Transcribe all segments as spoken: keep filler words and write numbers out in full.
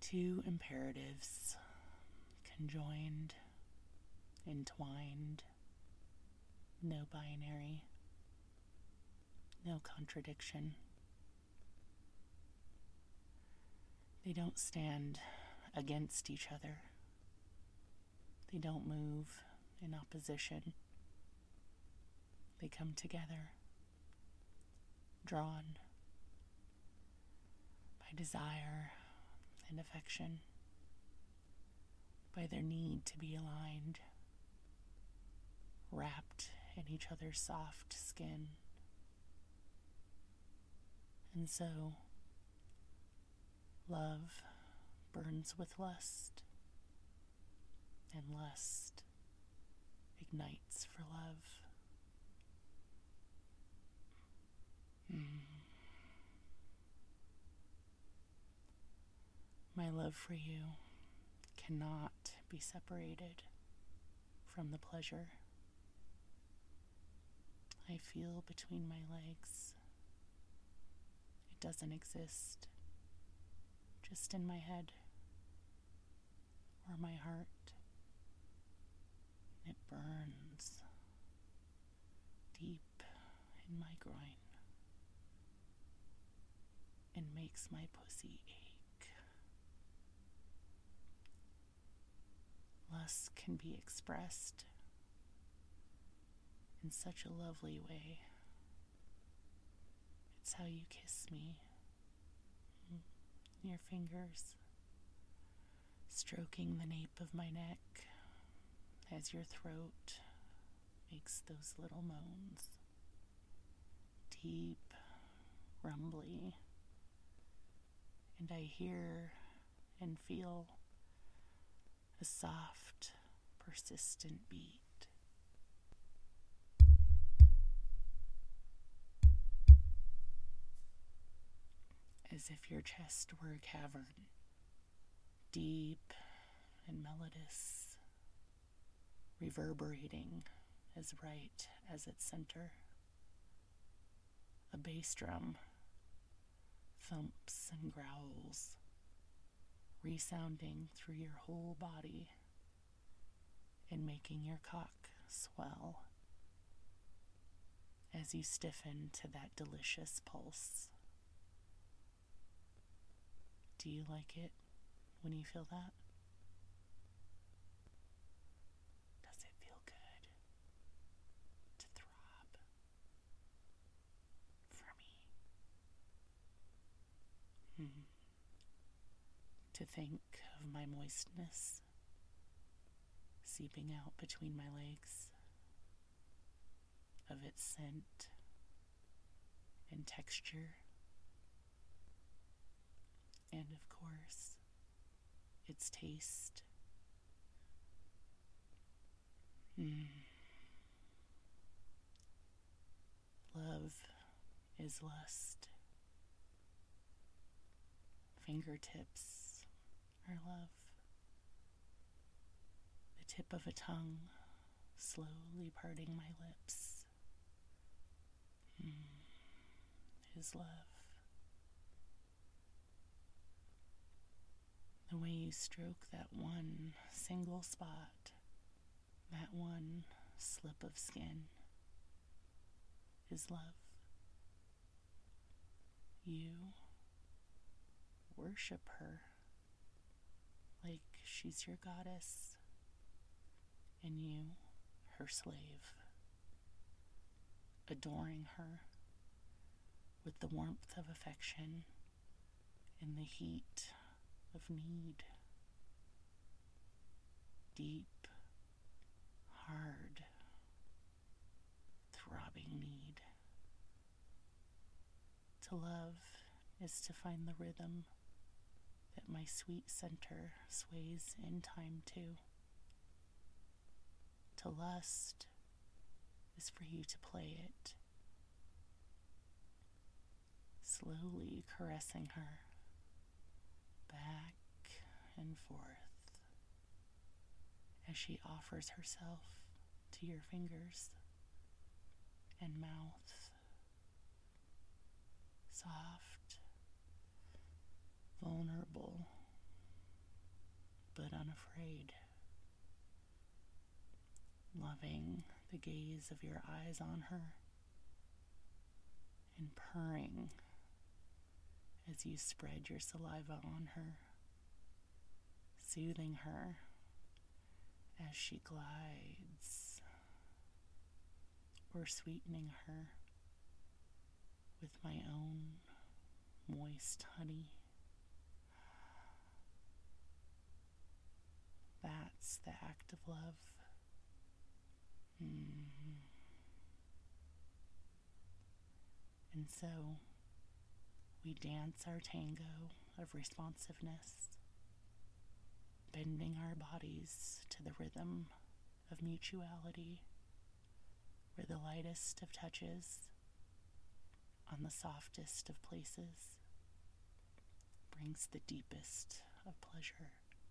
Two imperatives, conjoined, entwined, no binary, no contradiction. They don't stand against each other. They don't move in opposition. They come together, drawn by desire and affection, by their need to be aligned, wrapped in each other's soft skin. And so, love burns with lust, and lust ignites for love. Mm. My love for you cannot be separated from the pleasure I feel between my legs. It doesn't exist just in my head or my heart. It burns deep in my groin and makes my pussy ache. Lust can be expressed in such a lovely way. It's how you kiss me. Your fingers stroking the nape of my neck as your throat makes those little moans. Deep, rumbly. And I hear and feel a soft, persistent beat. As if your chest were a cavern, deep and melodious, reverberating as right as its center. A bass drum thumps and growls, resounding through your whole body and making your cock swell as you stiffen to that delicious pulse. Do you like it when you feel that? Does it feel good to throb for me? Hmm. To think of my moistness seeping out between my legs, of its scent and texture, and of course, its taste. Mm. Love is lust. Fingertips are love. The tip of a tongue slowly parting my lips mm. is love. The way you stroke that one single spot, that one slip of skin, is love. You worship her like she's your goddess, and you, her slave, adoring her with the warmth of affection and the heat of need. Deep, hard, throbbing need. To love is to find the rhythm that my sweet center sways in time to. To lust is for you to play it, slowly caressing her back and forth as she offers herself to your fingers and mouth, soft, vulnerable, but unafraid. Loving the gaze of your eyes on her and purring as you spread your saliva on her, soothing her as she glides, or sweetening her with my own moist honey. That's the act of love. Mm. And so we dance our tango of responsiveness, bending our bodies to the rhythm of mutuality, where the lightest of touches on the softest of places brings the deepest of pleasure.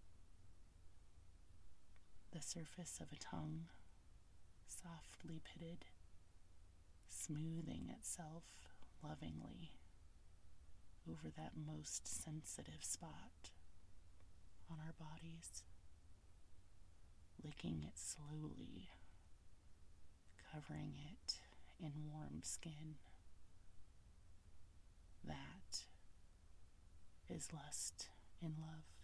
The surface of a tongue, softly pitted, smoothing itself lovingly over that most sensitive spot on our bodies, licking it slowly, covering it in warm skin. That is lust in love.